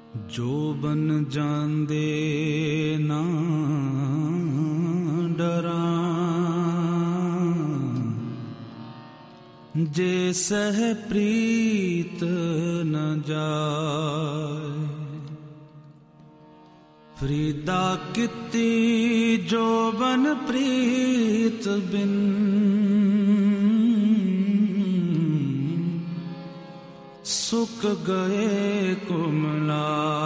जो बन जांदे ना डरा, जे सह प्रीत न जाए। फरीदा किती जो बन प्रीत बिन, सुख गए कुमलाए।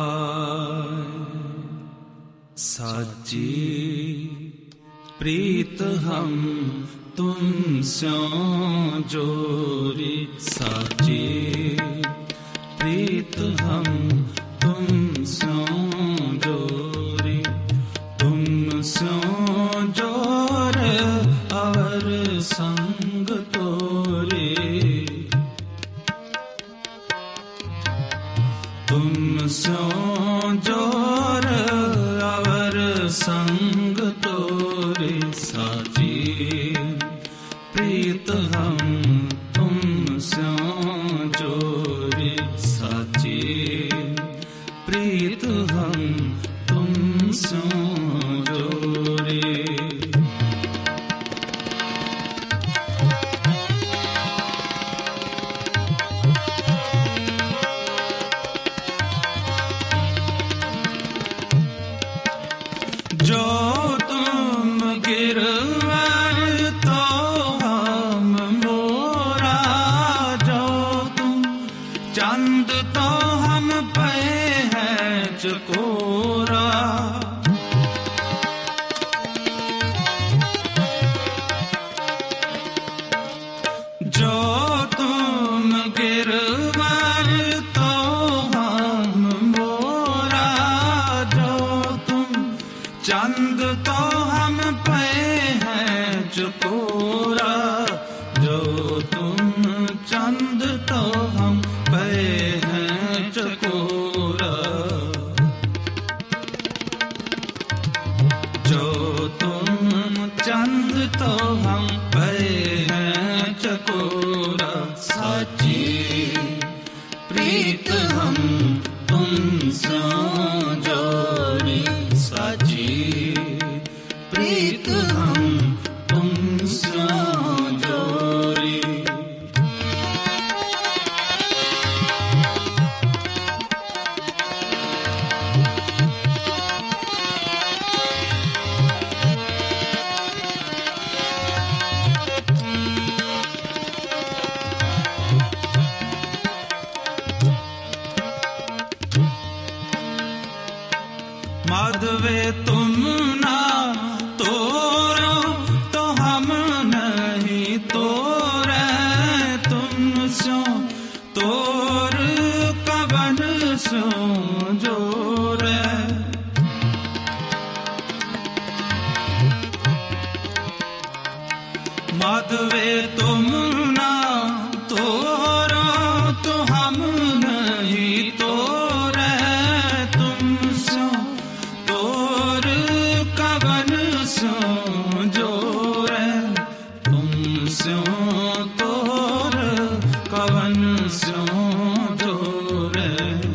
साची प्रीत हम तुम स्यों जोरी, साची प्रीत हम तुम स्यों जोरी। तुम स्यों जोर अवर संग तोरे, तुम स्यों जोर अवर संग तोरे। साची प्रीत हम तुम स्यों जोरे, साची प्रीत हम तुम स्यों जोरे। जो तुम गिरवर तो हम मोरा, जो तुम चंद तो हम पे हैं चकोरा। जो तुम गिरवर तो हम मोरा, जो तुम चंद तो हम पे हैं चकोरा। जो तुम चंद तो हम पे हैं चकोरा। जो तुम चंद तो हम पे हैं चकोरा। साची प्रीत हम तुम स्यों जोरी, साची प्रीत हम तुम स्यों जोरी। माधवे तुम ना तोरो तो हम नहीं तोरे, तुम स्यों तोर कवन स्यों जोरे। माधवे तुम ना तोरो तो हम नहीं तोरे, तुम स्यों तोर कवन स्यों जोरे। तुम स्यों तोर कवन स्यों जोरे।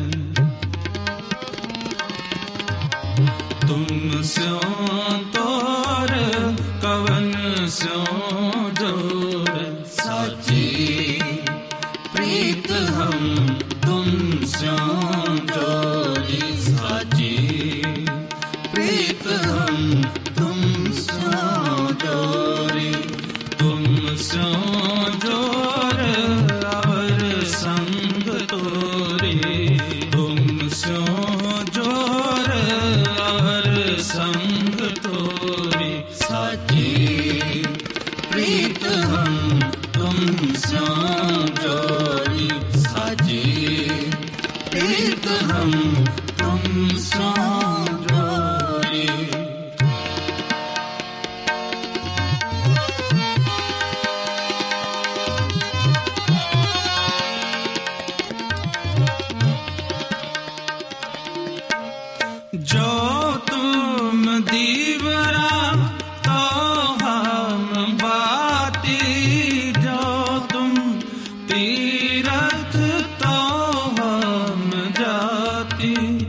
तुम स्यों तोर कवन स्यों जोरे। साची प्रीत हम तुम स्यों जोरी, साची प्रीत हम तुम स्यों जोरी। तुम स्यों जोर अवर संग तोरे, तुम स्यों जोर अवर संग तोरे। साची प्रीत हम तुम स्यों जोरी, साची प्रीत हम तुम स्यों जोरी। जो तुम दीवरा तो हम बाती, जो तुम तीरथ तो हम जाती।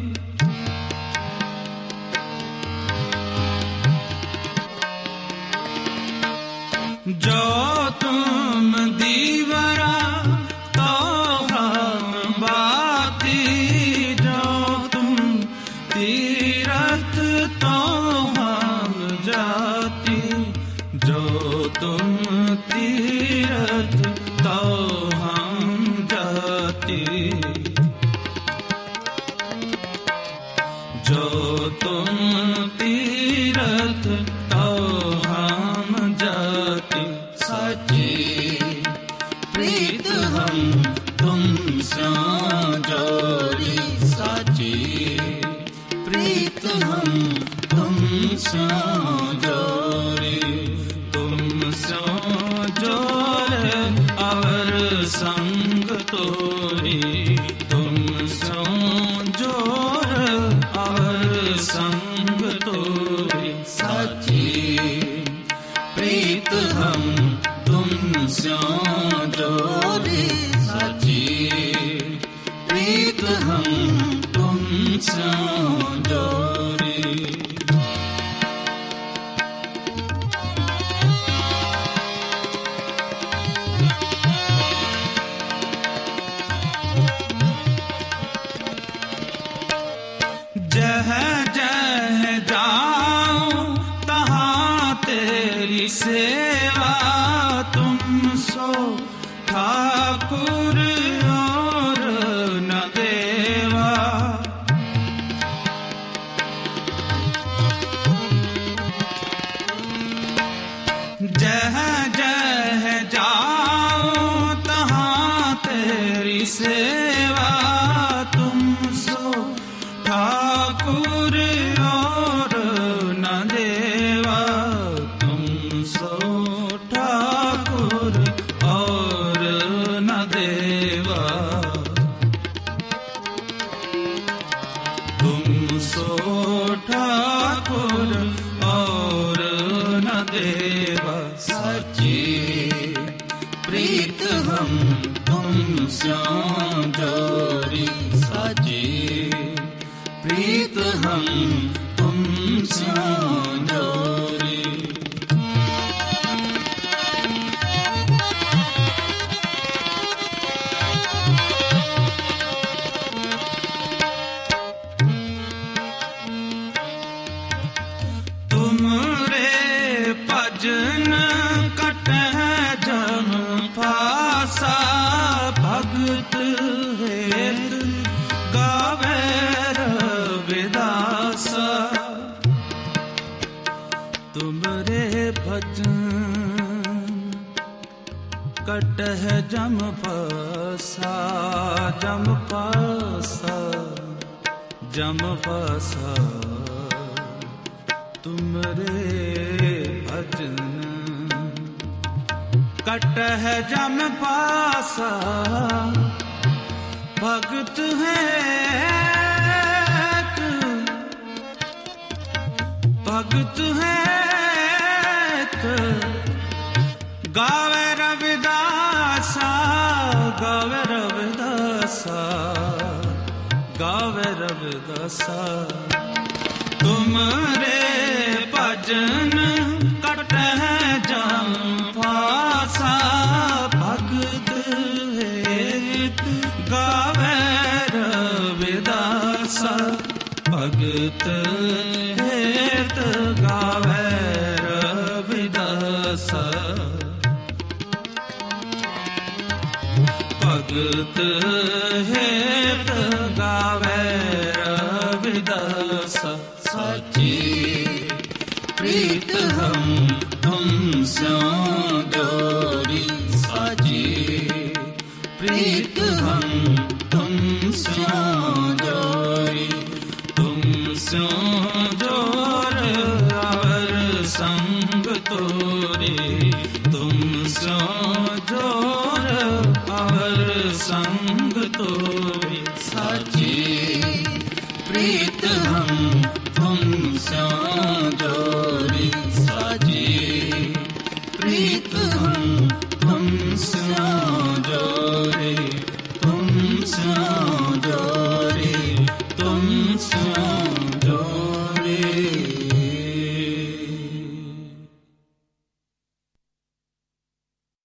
जो तुम तीरथ तो हम जाति साची प्रीत हम तुमसे जोरी साची प्रीत हम तुमसे जोरी तुमसे जोर और संग तोरी तुमसे जोर और संग तोरी साची प्रीत हम तुमसे जोरी साची प्रीत हम तुमसे जोरी जह जह जाऊं तहाँ तेरी सेवा तुम सो ठाकुर और न देवा जह जह जाऊं तहाँ तेरी सेवा तुम सो ठाकुर और न देवा तुम सो ठाकुर और न देवा तुम सो ठाकुर और न देवा सच्ची प्रीत हम तुमसे जोरी सच्ची प्रीत हम तुमसे जोरी तुमरे भजन कटह जम फासा भगत हेत गावे रविदासा तुमरे भजन कटह जम फासा जम पासा जम पासा तुमरे भजन कटह जम पासा भगत है भगत है गावे रविदासा गावे रविदासा गावे रविदासा तुमरे भजन कटह जम फासा भगत हेत गावे रविदासा भगत हेत गावे रविदासा भगत हेत गावे रविदासा सच्ची प्रीत हम तुमसे जोरी सच्ची प्रीत हम तुमसे जोरी तुमसे जोर और संग तोरी तुमसे जोर और संग तोरी सच्ची प्रीत हम तुमसे जोरी सच्ची प्रीत हम तुमसे जोरी तुमसे जोरी तुमसे